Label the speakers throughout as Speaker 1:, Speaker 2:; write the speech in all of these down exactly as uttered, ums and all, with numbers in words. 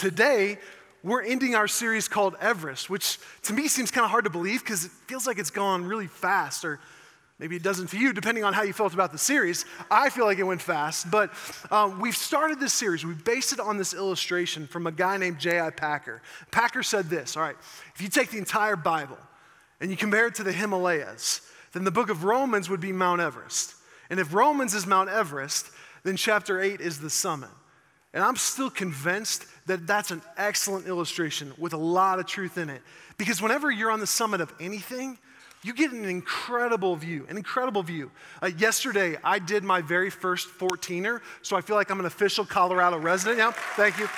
Speaker 1: today, we're ending our series called Everest, which to me seems kind of hard to believe because it feels like it's gone really fast, or maybe it doesn't for you, depending on how you felt about the series. I feel like it went fast, but um, we've started this series. We based it on this illustration from a guy named J I Packer. Packer said this, all right, if you take the entire Bible and you compare it to the Himalayas, then the book of Romans would be Mount Everest. And if Romans is Mount Everest, then chapter eight is the summit. And I'm still convinced that that's an excellent illustration with a lot of truth in it. Because whenever you're on the summit of anything, you get an incredible view, an incredible view. Uh, yesterday, I did my very first fourteener, so I feel like I'm an official Colorado resident. Yeah, thank you.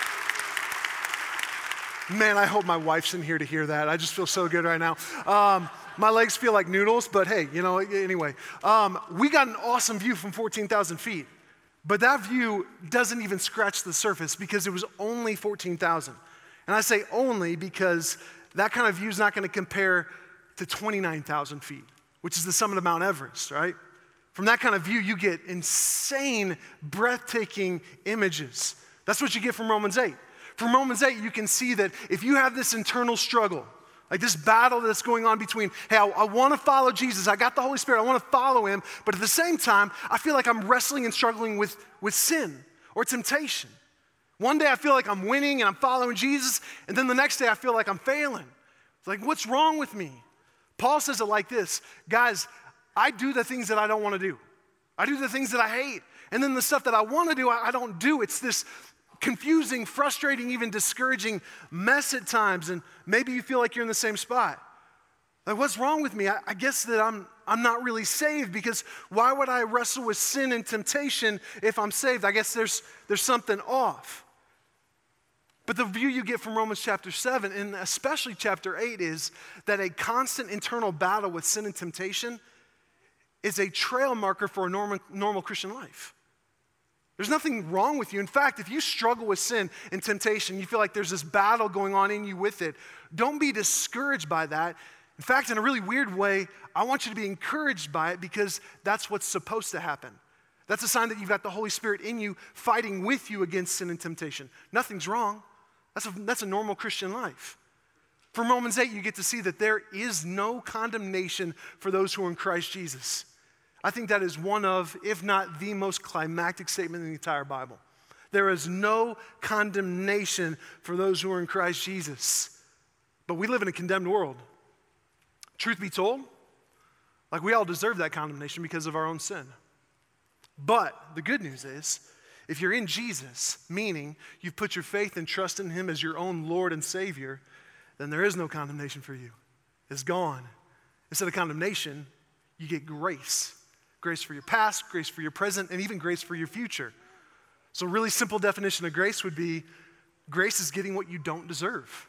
Speaker 1: Man, I hope my wife's in here to hear that. I just feel so good right now. Um, my legs feel like noodles, but hey, you know, anyway. Um, we got an awesome view from fourteen thousand feet. But that view doesn't even scratch the surface because it was only fourteen thousand. And I say only because that kind of view is not going to compare to twenty-nine thousand feet, which is the summit of Mount Everest, right? From that kind of view, you get insane, breathtaking images. That's what you get from Romans eight. From Romans eight, you can see that if you have this internal struggle, like this battle that's going on between, hey, I, I want to follow Jesus. I got the Holy Spirit. I want to follow him. But at the same time, I feel like I'm wrestling and struggling with, with sin or temptation. One day I feel like I'm winning and I'm following Jesus. And then the next day I feel like I'm failing. It's like, what's wrong with me? Paul says it like this. Guys, I do the things that I don't want to do. I do the things that I hate. And then the stuff that I want to do, I, I don't do. It's this confusing, frustrating, even discouraging mess at times, and maybe you feel like you're in the same spot. Like, what's wrong with me? I, I guess that I'm I'm not really saved, because why would I wrestle with sin and temptation if I'm saved? I guess there's there's something off. But the view you get from Romans chapter seven, and especially chapter eight, is that a constant internal battle with sin and temptation is a trail marker for a normal, normal Christian life. There's nothing wrong with you. In fact, if you struggle with sin and temptation, you feel like there's this battle going on in you with it, don't be discouraged by that. In fact, in a really weird way, I want you to be encouraged by it, because that's what's supposed to happen. That's a sign that you've got the Holy Spirit in you fighting with you against sin and temptation. Nothing's wrong. That's a, that's a normal Christian life. From Romans eight, you get to see that there is no condemnation for those who are in Christ Jesus. I think that is one of, if not the most climactic statement in the entire Bible. There is no condemnation for those who are in Christ Jesus. But we live in a condemned world. Truth be told, like, we all deserve that condemnation because of our own sin. But the good news is, if you're in Jesus, meaning you've put your faith and trust in him as your own Lord and Savior, then there is no condemnation for you. It's gone. Instead of condemnation, you get grace. Grace for your past, grace for your present, and even grace for your future. So a really simple definition of grace would be, grace is getting what you don't deserve.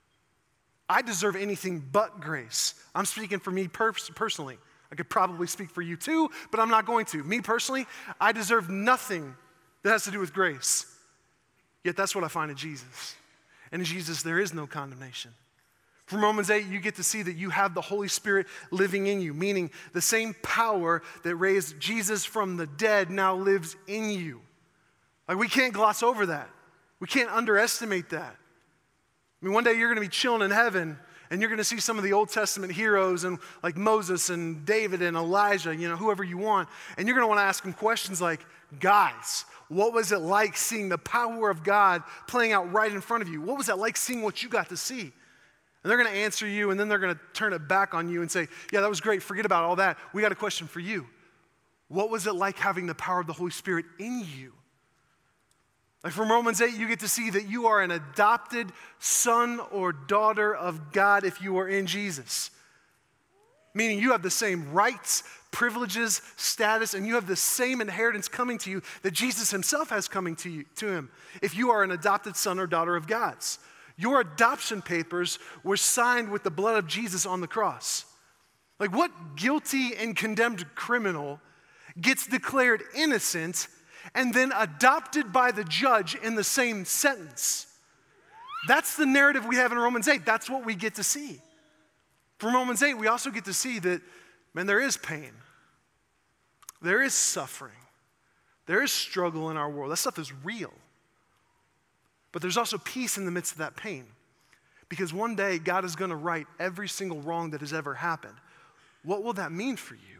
Speaker 1: I deserve anything but grace. I'm speaking for me pers- personally. I could probably speak for you too, but I'm not going to. Me personally, I deserve nothing that has to do with grace. Yet that's what I find in Jesus. And in Jesus, there is no condemnation. From Romans eight, you get to see that you have the Holy Spirit living in you, meaning the same power that raised Jesus from the dead now lives in you. Like, we can't gloss over that. We can't underestimate that. I mean, one day you're going to be chilling in heaven, and you're going to see some of the Old Testament heroes, and like Moses and David and Elijah, you know, whoever you want, and you're going to want to ask them questions like, guys, what was it like seeing the power of God playing out right in front of you? What was that like seeing what you got to see? And they're going to answer you, and then they're going to turn it back on you and say, yeah, that was great. Forget about all that. We got a question for you. What was it like having the power of the Holy Spirit in you? Like, from Romans eight, you get to see that you are an adopted son or daughter of God if you are in Jesus. Meaning you have the same rights, privileges, status, and you have the same inheritance coming to you that Jesus himself has coming to you, to him, if you are an adopted son or daughter of God's. Your adoption papers were signed with the blood of Jesus on the cross. Like, what guilty and condemned criminal gets declared innocent and then adopted by the judge in the same sentence? That's the narrative we have in Romans eight. That's what we get to see. From Romans eight, we also get to see that, man, there is pain. There is suffering. There is struggle in our world. That stuff is real. but there's also peace in the midst of that pain. Because one day, God is going to right every single wrong that has ever happened. What will that mean for you?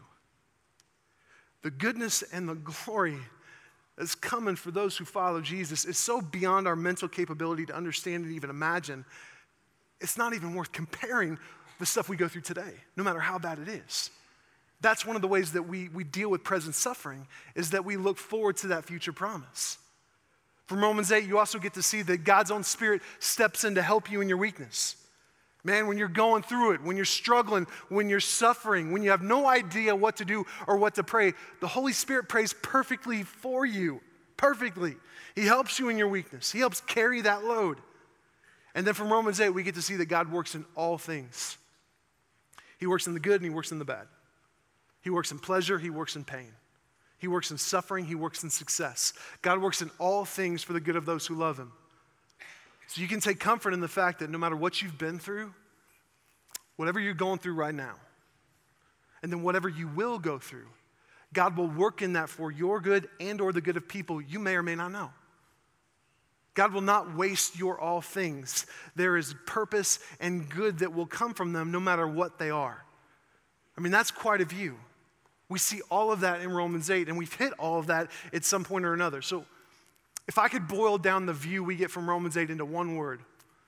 Speaker 1: The goodness and the glory that's coming for those who follow Jesus is so beyond our mental capability to understand and even imagine. It's not even worth comparing the stuff we go through today, no matter how bad it is. That's one of the ways that we, we deal with present suffering, is that we look forward to that future promise. From Romans eight, you also get to see that God's own Spirit steps in to help you in your weakness. Man, when you're going through it, when you're struggling, when you're suffering, when you have no idea what to do or what to pray, the Holy Spirit prays perfectly for you, perfectly. He helps you in your weakness. He helps carry that load. And then from Romans eight, we get to see that God works in all things. He works in the good and he works in the bad. He works in pleasure, he works in pain. He works in suffering, he works in success. God works in all things for the good of those who love him. So you can take comfort in the fact that no matter what you've been through, whatever you're going through right now, and then whatever you will go through, God will work in that for your good and or the good of people you may or may not know. God will not waste your all things. There is purpose and good that will come from them no matter what they are. I mean, that's quite a view. We see all of that in Romans eight, and we've hit all of that at some point or another. So if I could boil down the view we get from Romans eight into one word,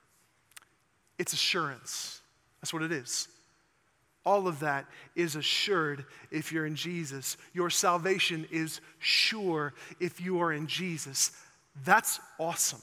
Speaker 1: it's assurance. That's what it is. All of that is assured if you're in Jesus. Your salvation is sure if you are in Jesus. That's awesome.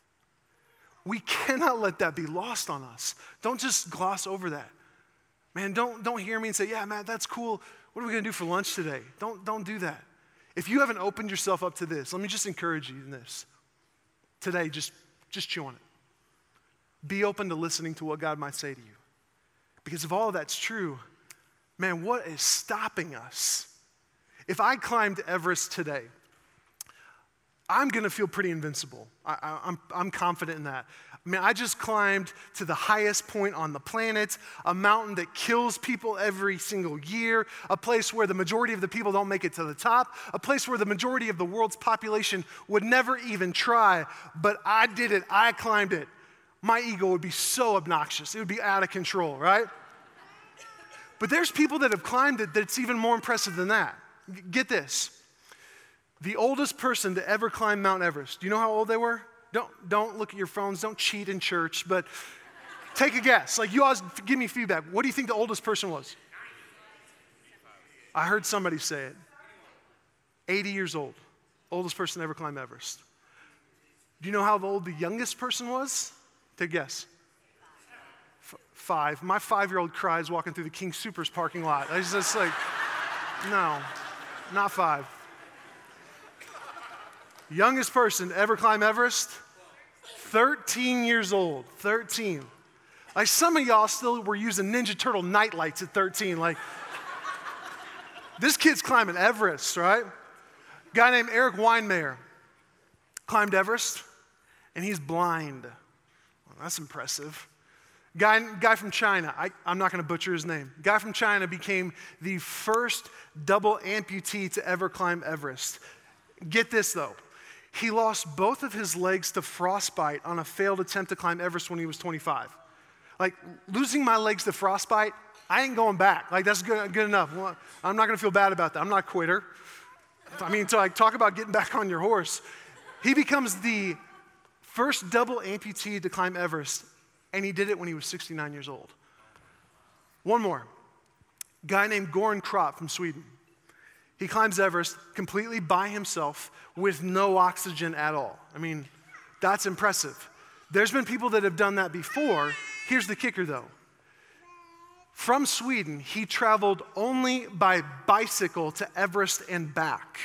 Speaker 1: We cannot let that be lost on us. Don't just gloss over that. Man, don't, don't hear me and say, yeah, Matt, that's cool. What are we going to do for lunch today? Don't, don't do that. If you haven't opened yourself up to this, let me just encourage you in this. Today, just, just chew on it. Be open to listening to what God might say to you. Because if all of that's true, man, what is stopping us? If I climbed Everest today, I'm going to feel pretty invincible. I, I, I'm, I'm confident in that. I mean, I just climbed to the highest point on the planet, a mountain that kills people every single year, a place where the majority of the people don't make it to the top, a place where the majority of the world's population would never even try, but I did it. I climbed it. My ego would be so obnoxious. It would be out of control, right? But there's people that have climbed it that's even more impressive than that. G- get this. The oldest person to ever climb Mount Everest, do you know how old they were? Don't, don't look at your phones, don't cheat in church, but take a guess. Like, you always give me feedback. What do you think the oldest person was? I heard somebody say it. eighty years old, oldest person to ever climb Everest. Do you know how old the youngest person was? Take a guess. F- five. My five-year-old cries walking through the King Soopers parking lot. I was just like, no, not five. Youngest person to ever climb Everest, thirteen years old, thirteen. Like, some of y'all still were using Ninja Turtle night lights at thirteen. Like, this kid's climbing Everest, right? Guy named Eric Weinmeyer climbed Everest, and he's blind. Well, that's impressive. Guy, guy from China, I, I'm not gonna butcher his name. Guy from China became the first double amputee to ever climb Everest. Get this though. He lost both of his legs to frostbite on a failed attempt to climb Everest when he was twenty-five. Like, losing my legs to frostbite, I ain't going back. Like, that's good, good enough. Well, I'm not gonna feel bad about that. I'm not a quitter. I mean, to like talk about getting back on your horse. He becomes the first double amputee to climb Everest, and he did it when he was sixty-nine years old. One more. Guy named Goran Kropp from Sweden. He climbs Everest completely by himself with no oxygen at all. I mean, that's impressive. There's been people that have done that before. Here's the kicker though. From Sweden, he traveled only by bicycle to Everest and back.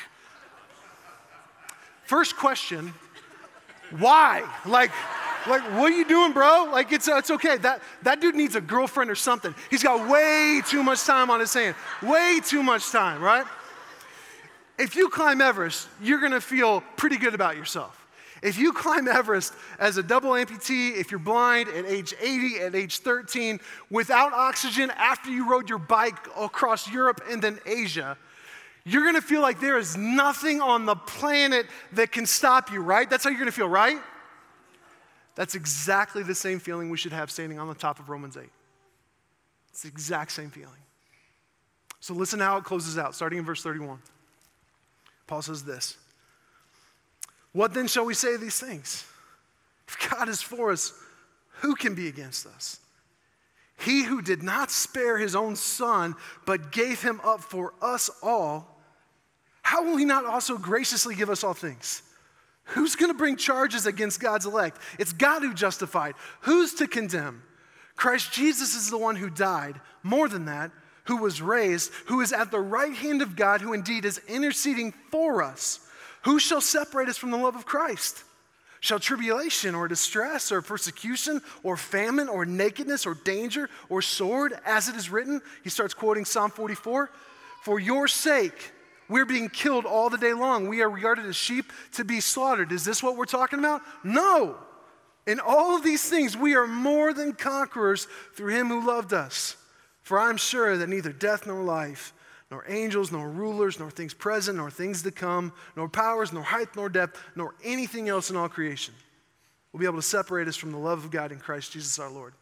Speaker 1: First question, why? Like, like, what are you doing, bro? Like, it's, it's okay. That, that dude needs a girlfriend or something. He's got way too much time on his hand. Way too much time, right? If you climb Everest, you're gonna feel pretty good about yourself. If you climb Everest as a double amputee, if you're blind at age eighty, at age thirteen, without oxygen after you rode your bike across Europe and then Asia, you're gonna feel like there is nothing on the planet that can stop you, right? That's how you're gonna feel, right? That's exactly the same feeling we should have standing on the top of Romans eight. It's the exact same feeling. So listen to how it closes out, starting in verse thirty-one. Paul says this, "What then shall we say of these things? If God is for us, who can be against us? He who did not spare his own son, but gave him up for us all, how will he not also graciously give us all things? Who's going to bring charges against God's elect? It's God who justified. Who's to condemn? Christ Jesus is the one who died. More than that, who was raised, who is at the right hand of God, who indeed is interceding for us. Who shall separate us from the love of Christ? Shall tribulation or distress or persecution or famine or nakedness or danger or sword, as it is written?" He starts quoting Psalm forty-four. "For your sake, we're being killed all the day long. We are regarded as sheep to be slaughtered." Is this what we're talking about? No. In all of these things, we are more than conquerors through him who loved us. For I'm sure that neither death nor life, nor angels, nor rulers, nor things present, nor things to come, nor powers, nor height, nor depth, nor anything else in all creation will be able to separate us from the love of God in Christ Jesus our Lord.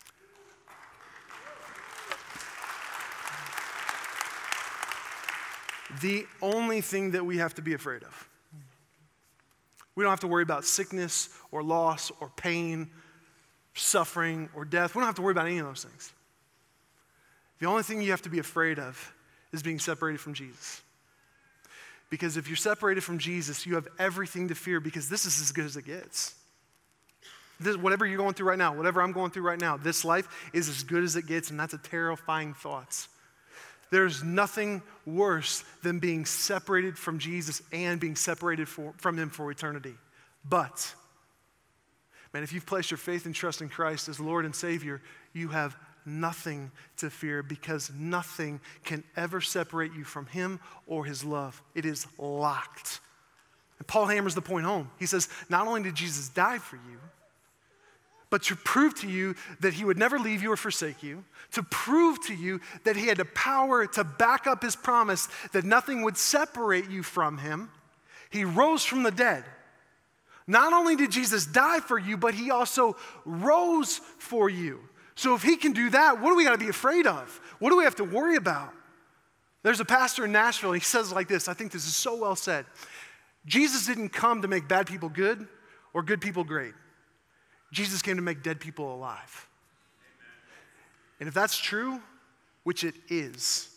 Speaker 1: The only thing that we have to be afraid of. We don't have to worry about sickness or loss or pain, suffering or death. We don't have to worry about any of those things. The only thing you have to be afraid of is being separated from Jesus. Because if you're separated from Jesus, you have everything to fear, because this is as good as it gets. This, whatever you're going through right now, whatever I'm going through right now, this life is as good as it gets, and that's a terrifying thought. There's nothing worse than being separated from Jesus and being separated for, from him for eternity. But, man, if you've placed your faith and trust in Christ as Lord and Savior, you have nothing to fear, because nothing can ever separate you from him or his love. It is locked. And Paul hammers the point home. He says, not only did Jesus die for you, but to prove to you that he would never leave you or forsake you, to prove to you that he had the power to back up his promise that nothing would separate you from him, he rose from the dead. Not only did Jesus die for you, but he also rose for you. So if he can do that, what do we got to be afraid of? What do we have to worry about? There's a pastor in Nashville, and he says it like this. I think this is so well said. Jesus didn't come to make bad people good or good people great. Jesus came to make dead people alive. Amen. And if that's true, which it is,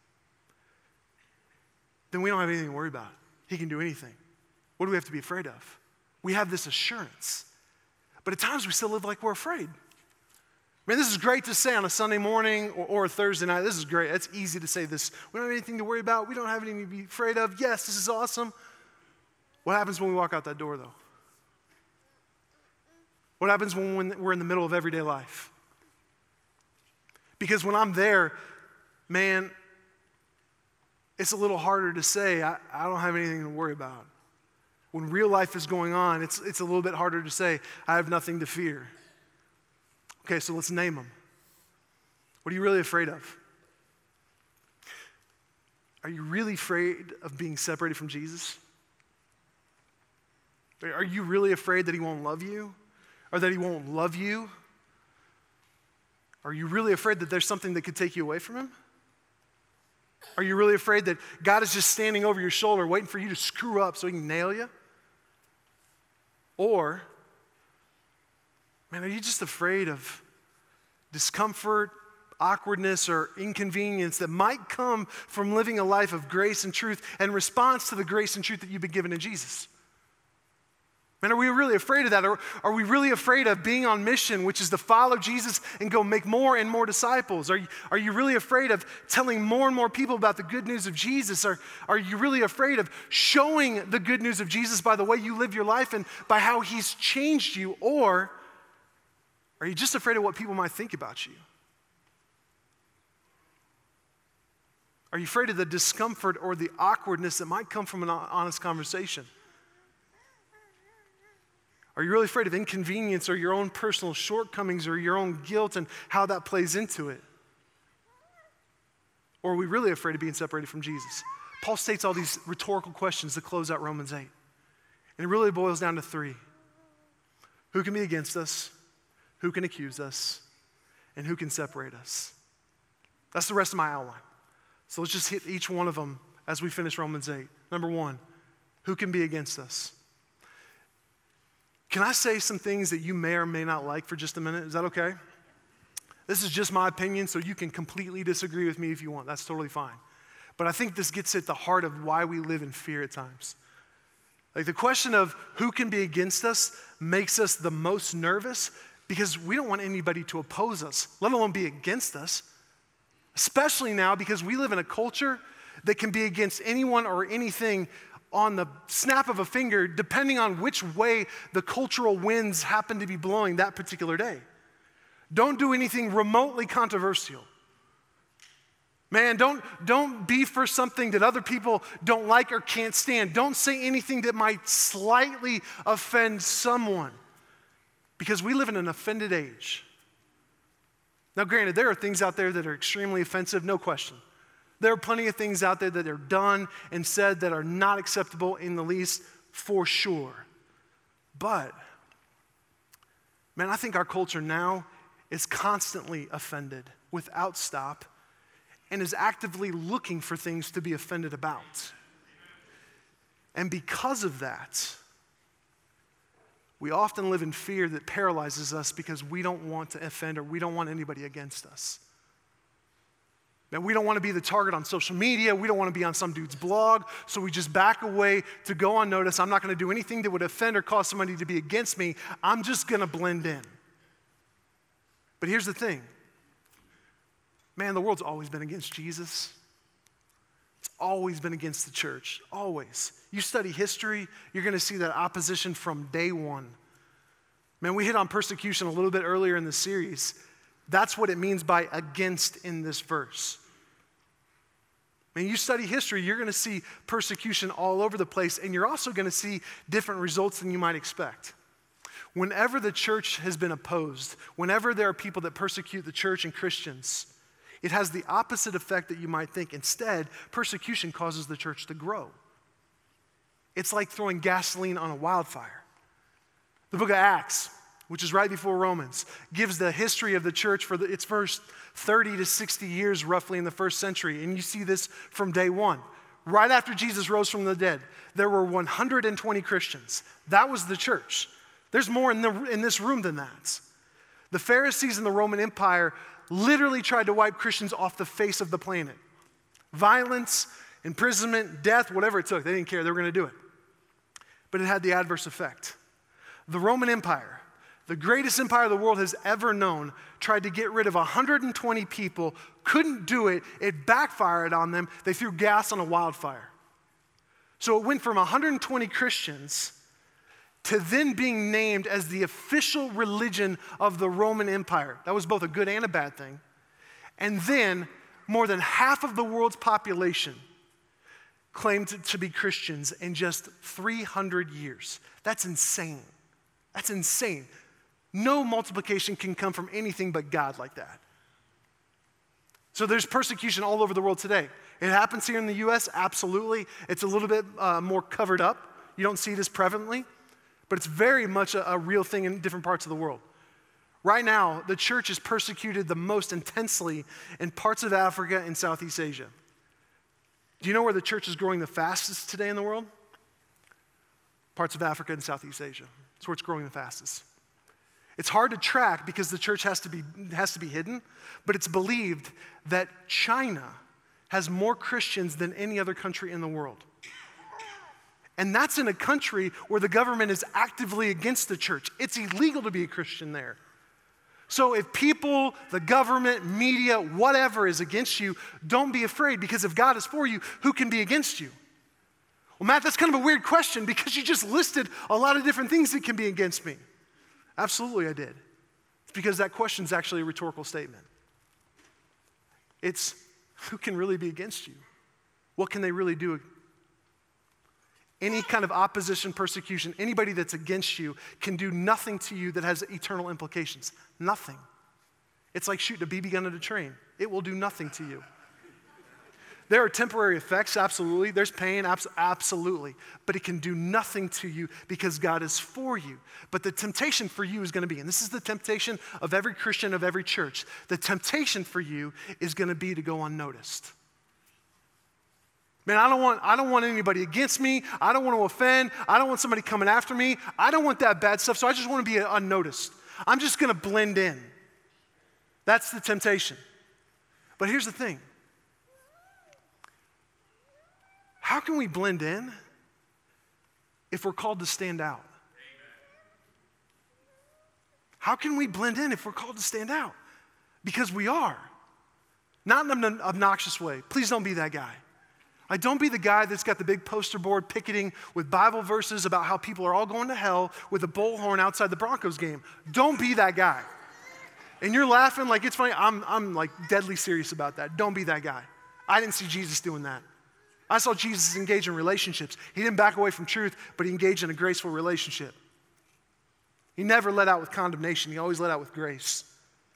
Speaker 1: then we don't have anything to worry about. He can do anything. What do we have to be afraid of? We have this assurance. But at times we still live like we're afraid. I mean, this is great to say on a Sunday morning or, or a Thursday night. This is great. It's easy to say this. We don't have anything to worry about. We don't have anything to be afraid of. Yes, this is awesome. What happens when we walk out that door, though? What happens when we're in the middle of everyday life? Because when I'm there, man, it's a little harder to say, I, I don't have anything to worry about. When real life is going on, it's, it's a little bit harder to say, I have nothing to fear. Okay, so let's name them. What are you really afraid of? Are you really afraid of being separated from Jesus? Are you really afraid that he won't love you? Or that he won't love you? Are you really afraid that there's something that could take you away from him? Are you really afraid that God is just standing over your shoulder waiting for you to screw up so he can nail you? Or, man, are you just afraid of discomfort, awkwardness, or inconvenience that might come from living a life of grace and truth and response to the grace and truth that you've been given in Jesus? Man, are we really afraid of that? Or are we really afraid of being on mission, which is to follow Jesus and go make more and more disciples? Are you, are you really afraid of telling more and more people about the good news of Jesus? Or are you really afraid of showing the good news of Jesus by the way you live your life and by how he's changed you? Or are you just afraid of what people might think about you? Are you afraid of the discomfort or the awkwardness that might come from an honest conversation? Are you really afraid of inconvenience or your own personal shortcomings or your own guilt and how that plays into it? Or are we really afraid of being separated from Jesus? Paul states all these rhetorical questions to close out Romans eight. And it really boils down to three. Who can be against us? Who can accuse us? And who can separate us? That's the rest of my outline. So let's just hit each one of them as we finish Romans eight. Number one, who can be against us? Can I say some things that you may or may not like for just a minute? Is that okay? This is just my opinion, so you can completely disagree with me if you want. That's totally fine. But I think this gets at the heart of why we live in fear at times. Like the question of who can be against us makes us the most nervous because we don't want anybody to oppose us, let alone be against us. Especially now because we live in a culture that can be against anyone or anything on the snap of a finger, depending on which way the cultural winds happen to be blowing that particular day. Don't do anything remotely controversial. Man, don't, don't be for something that other people don't like or can't stand. Don't say anything that might slightly offend someone because we live in an offended age. Now, granted, there are things out there that are extremely offensive, no question. There are plenty of things out there that are done and said that are not acceptable in the least, for sure. But, man, I think our culture now is constantly offended without stop and is actively looking for things to be offended about. And because of that, we often live in fear that paralyzes us because we don't want to offend or we don't want anybody against us. And we don't want to be the target on social media. We don't want to be on some dude's blog. So we just back away to go unnoticed. I'm not going to do anything that would offend or cause somebody to be against me. I'm just going to blend in. But here's the thing. Man, the world's always been against Jesus. It's always been against the church, always. You study history, you're going to see that opposition from day one. Man, we hit on persecution a little bit earlier in the series. That's what it means by against in this verse. Man, you study history, you're going to see persecution all over the place, and you're also going to see different results than you might expect. Whenever the church has been opposed, whenever there are people that persecute the church and Christians, it has the opposite effect that you might think. Instead, persecution causes the church to grow. It's like throwing gasoline on a wildfire. The book of Acts, which is right before Romans, gives the history of the church for the, its first thirty to sixty years roughly in the first century. And you see this from day one. Right after Jesus rose from the dead, there were one hundred twenty Christians. That was the church. There's more in, the, in this room than that. The Pharisees in the Roman Empire literally tried to wipe Christians off the face of the planet. Violence, imprisonment, death, whatever it took. They didn't care. They were going to do it. But it had the adverse effect. The Roman Empire, the greatest empire the world has ever known, tried to get rid of one hundred twenty people, couldn't do it. It backfired on them. They threw gas on a wildfire. So it went from one hundred twenty Christians to then being named as the official religion of the Roman Empire. That was both a good and a bad thing. And then more than half of the world's population claimed to be Christians in just three hundred years. That's insane. That's insane. No multiplication can come from anything but God like that. So there's persecution all over the world today. It happens here in the U S, absolutely. It's a little bit uh, more covered up. You don't see it as prevalently. But it's very much a, a real thing in different parts of the world. Right now, the church is persecuted the most intensely in parts of Africa and Southeast Asia. Do you know where the church is growing the fastest today in the world? Parts of Africa and Southeast Asia. That's where it's growing the fastest. It's hard to track because the church has to be, has to be hidden, but it's believed that China has more Christians than any other country in the world. And that's in a country where the government is actively against the church. It's illegal to be a Christian there. So if people, the government, media, whatever is against you, don't be afraid, because if God is for you, who can be against you? Well, Matt, that's kind of a weird question because you just listed a lot of different things that can be against me. Absolutely, I did. It's because that question is actually a rhetorical statement. It's who can really be against you? What can they really do? Any kind of opposition, persecution, anybody that's against you can do nothing to you that has eternal implications. Nothing. It's like shooting a B B gun at a train. It will do nothing to you. There are temporary effects, absolutely. There's pain, abs- absolutely. But it can do nothing to you because God is for you. But the temptation for you is going to be, and this is the temptation of every Christian, of every church, the temptation for you is going to be to go unnoticed. Man, I don't want, I don't want anybody against me. I don't want to offend. I don't want somebody coming after me. I don't want that bad stuff, so I just want to be unnoticed. I'm just going to blend in. That's the temptation. But here's the thing. How can we blend in if we're called to stand out? How can we blend in if we're called to stand out? Because we are. Not in an obnoxious way. Please don't be that guy. Like, don't be the guy that's got the big poster board picketing with Bible verses about how people are all going to hell with a bullhorn outside the Broncos game. Don't be that guy. And you're laughing like it's funny. I'm, I'm like deadly serious about that. Don't be that guy. I didn't see Jesus doing that. I saw Jesus engage in relationships. He didn't back away from truth, but he engaged in a graceful relationship. He never let out with condemnation. He always let out with grace.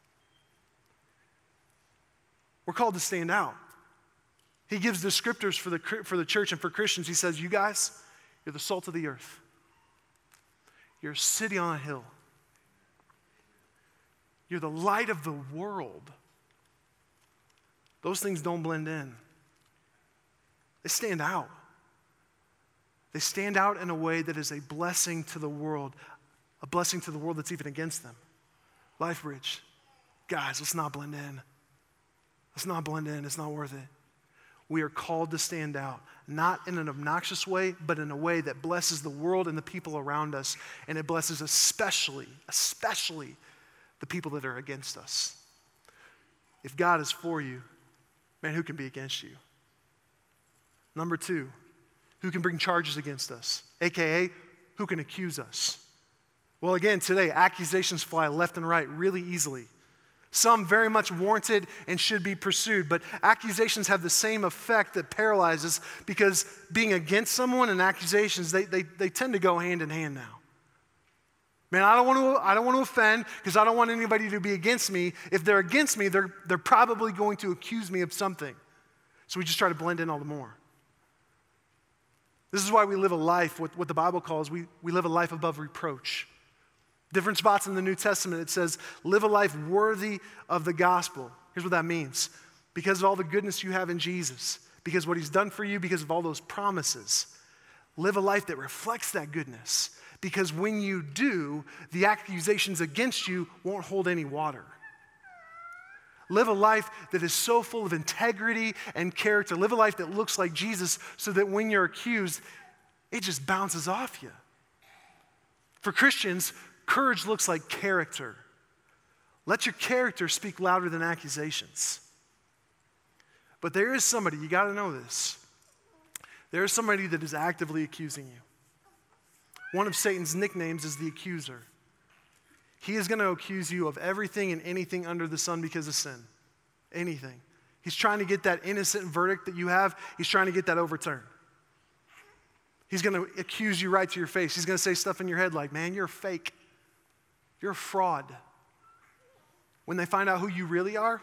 Speaker 1: We're called to stand out. He gives descriptors for the, for the church and for Christians. He says, you guys, you're the salt of the earth. You're a city on a hill. You're the light of the world. Those things don't blend in. They stand out. They stand out in a way that is a blessing to the world, a blessing to the world that's even against them. LifeBridge, guys, let's not blend in. Let's not blend in. It's not worth it. We are called to stand out, not in an obnoxious way, but in a way that blesses the world and the people around us, and it blesses especially, especially the people that are against us. If God is for you, man, who can be against you? Number two, who can bring charges against us? A K A, who can accuse us? Well, again, today, accusations fly left and right really easily. Some very much warranted and should be pursued, but accusations have the same effect that paralyzes because being against someone and accusations, they, they, they tend to go hand in hand now. Man, I don't want to, I don't want to offend because I don't want anybody to be against me. If they're against me, they're, they're probably going to accuse me of something. So we just try to blend in all the more. This is why we live a life, what, what the Bible calls, we, we live a life above reproach. Different spots in the New Testament, it says, live a life worthy of the gospel. Here's what that means. Because of all the goodness you have in Jesus, because of what he's done for you, because of all those promises, live a life that reflects that goodness. Because when you do, the accusations against you won't hold any water. Live a life that is so full of integrity and character. Live a life that looks like Jesus so that when you're accused, it just bounces off you. For Christians, courage looks like character. Let your character speak louder than accusations. But there is somebody, you got to know this. There is somebody that is actively accusing you. One of Satan's nicknames is the accuser. He is going to accuse you of everything and anything under the sun because of sin. Anything. He's trying to get that innocent verdict that you have, he's trying to get that overturned. He's going to accuse you right to your face. He's going to say stuff in your head like, man, you're fake. You're a fraud. When they find out who you really are,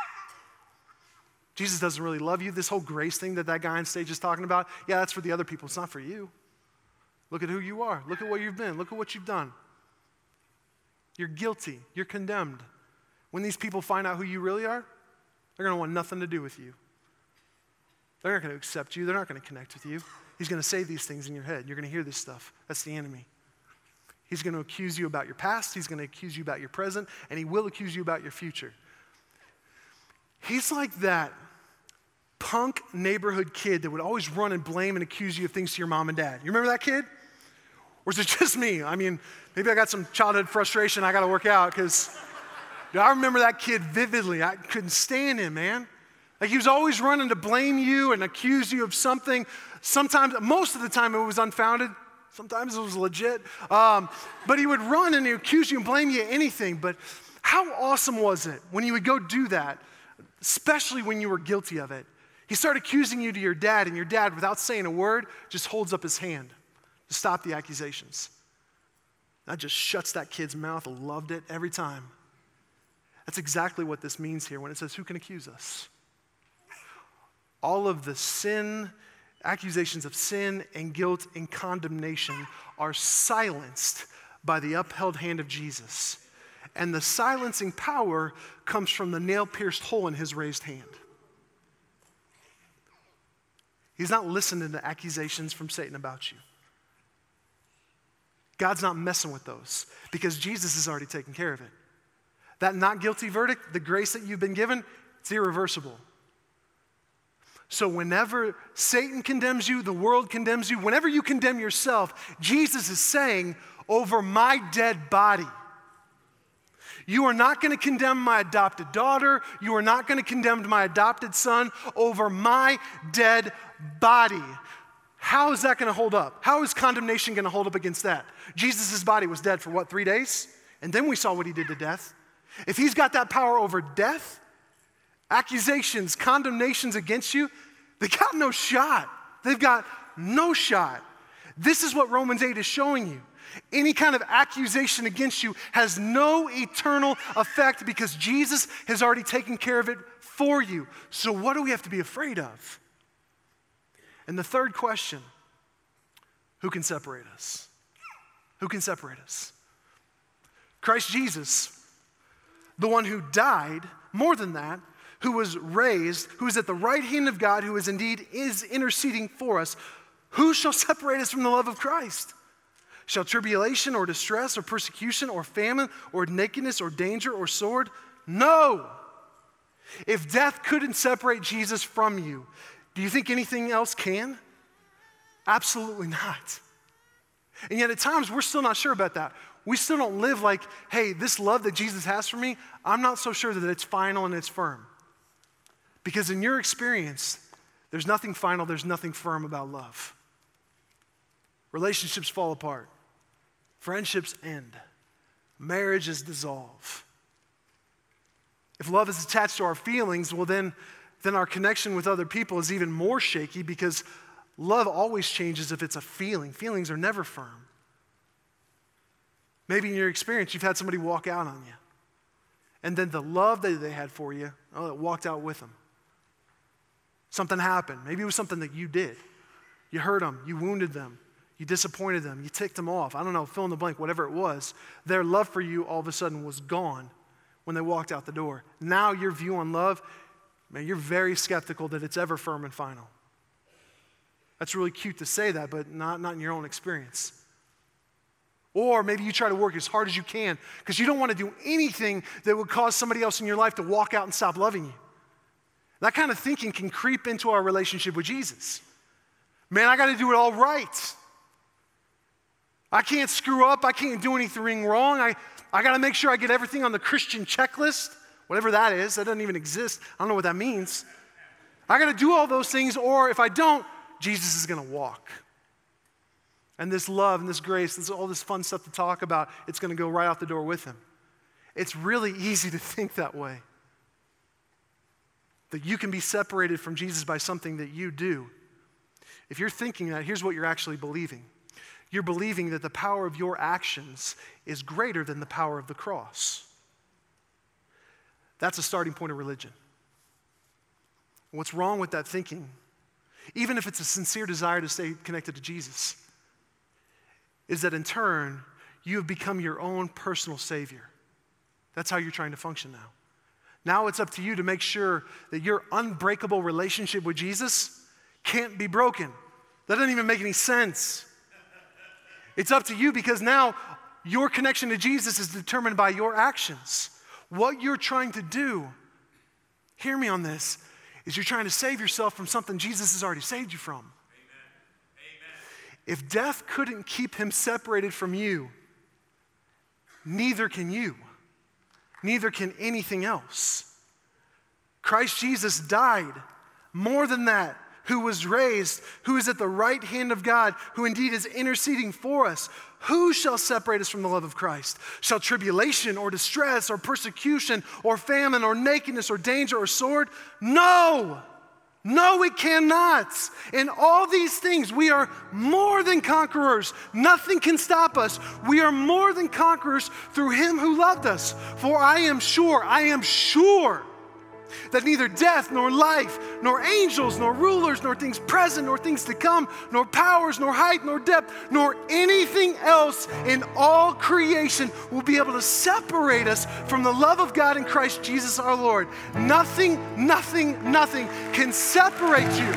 Speaker 1: Jesus doesn't really love you. This whole grace thing that that guy on stage is talking about, yeah, that's for the other people. It's not for you. Look at who you are. Look at what you've been. Look at what you've done. You're guilty. You're condemned. When these people find out who you really are, they're going to want nothing to do with you. They're not going to accept you. They're not going to connect with you. He's going to say these things in your head. You're going to hear this stuff. That's the enemy. He's going to accuse you about your past. He's going to accuse you about your present. And he will accuse you about your future. He's like that punk neighborhood kid that would always run and blame and accuse you of things to your mom and dad. You remember that kid? Or is it just me? I mean, maybe I got some childhood frustration I got to work out because I remember that kid vividly. I couldn't stand him, man. Like he was always running to blame you and accuse you of something. Sometimes, most of the time it was unfounded. Sometimes it was legit. Um, but he would run and he would accuse you and blame you of anything. But how awesome was it when he would go do that, especially when you were guilty of it? He started accusing you to your dad, and your dad, without saying a word, just holds up his hand to stop the accusations. That just shuts that kid's mouth. I loved it every time. That's exactly what this means here when it says, who can accuse us? all of the sin, accusations of sin and guilt and condemnation are silenced by the upheld hand of Jesus. And the silencing power comes from the nail-pierced hole in his raised hand. He's not listening to accusations from Satan about you. God's not messing with those because Jesus has already taken care of it. That not guilty verdict, the grace that you've been given, it's irreversible. So whenever Satan condemns you, the world condemns you, whenever you condemn yourself, Jesus is saying, over my dead body, you are not going to condemn my adopted daughter, you are not going to condemn my adopted son over my dead body. How is that going to hold up? How is condemnation going to hold up against that? Jesus' body was dead for what, three days? And then we saw what he did to death. If he's got that power over death, accusations, condemnations against you, they got no shot. They've got no shot. This is what Romans eight is showing you. Any kind of accusation against you has no eternal effect because Jesus has already taken care of it for you. So what do we have to be afraid of? And the third question, who can separate us? Who can separate us? Christ Jesus, the one who died, more than that, who was raised, who is at the right hand of God, who is indeed is interceding for us. Who shall separate us from the love of Christ? Shall tribulation or distress or persecution or famine or nakedness or danger or sword? No. If death couldn't separate Jesus from you, do you think anything else can? Absolutely not. And yet at times we're still not sure about that. We still don't live like, hey, this love that Jesus has for me, I'm not so sure that it's final and it's firm. Because in your experience, there's nothing final, there's nothing firm about love. Relationships fall apart. Friendships end. Marriages dissolve. If love is attached to our feelings, well then, then our connection with other people is even more shaky because love always changes if it's a feeling. Feelings are never firm. Maybe in your experience, you've had somebody walk out on you. And then the love that they had for you, oh, it walked out with them. Something happened. Maybe it was something that you did. You hurt them. You wounded them. You disappointed them. You ticked them off. I don't know, fill in the blank, whatever it was. Their love for you all of a sudden was gone when they walked out the door. Now your view on love, man, you're very skeptical that it's ever firm and final. That's really cute to say that, but not, not in your own experience. Or maybe you try to work as hard as you can because you don't want to do anything that would cause somebody else in your life to walk out and stop loving you. That kind of thinking can creep into our relationship with Jesus. Man, I got to do it all right. I can't screw up. I can't do anything wrong. I, I got to make sure I get everything on the Christian checklist, whatever that is. That doesn't even exist. I don't know what that means. I got to do all those things, or if I don't, Jesus is going to walk. And this love and this grace, this, all this fun stuff to talk about, it's going to go right out the door with him. It's really easy to think that way. That you can be separated from Jesus by something that you do. If you're thinking that, here's what you're actually believing. You're believing that the power of your actions is greater than the power of the cross. That's a starting point of religion. What's wrong with that thinking, even if it's a sincere desire to stay connected to Jesus, is that in turn, you have become your own personal savior. That's how you're trying to function now. Now it's up to you to make sure that your unbreakable relationship with Jesus can't be broken. That doesn't even make any sense. It's up to you because now your connection to Jesus is determined by your actions. What you're trying to do, hear me on this, is you're trying to save yourself from something Jesus has already saved you from. Amen. Amen. If death couldn't keep him separated from you, neither can you. Neither can anything else. Christ Jesus died. More than that, who was raised, who is at the right hand of God, who indeed is interceding for us. Who shall separate us from the love of Christ? Shall tribulation or distress or persecution or famine or nakedness or danger or sword? No, no, it cannot. In all these things, we are more than conquerors. Nothing can stop us. We are more than conquerors through him who loved us. For I am sure, I am sure that neither death, nor life, nor angels, nor rulers, nor things present, nor things to come, nor powers, nor height, nor depth, nor anything else in all creation will be able to separate us from the love of God in Christ Jesus our Lord. Nothing, nothing, nothing can separate you.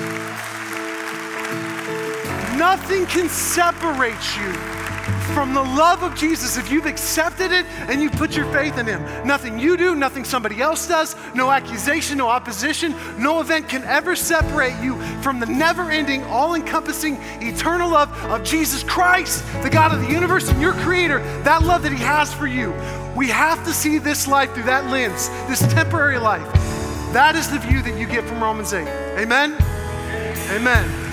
Speaker 1: Nothing can separate you from the love of Jesus if you've accepted it and you put your faith in him. Nothing you do, nothing somebody else does, no accusation, no opposition, no event can ever separate you from the never-ending, all-encompassing, eternal love of Jesus Christ, the God of the universe and your creator, that love that he has for you. We have to see this life through that lens, this temporary life. That is the view that you get from Romans eight. Amen? Amen.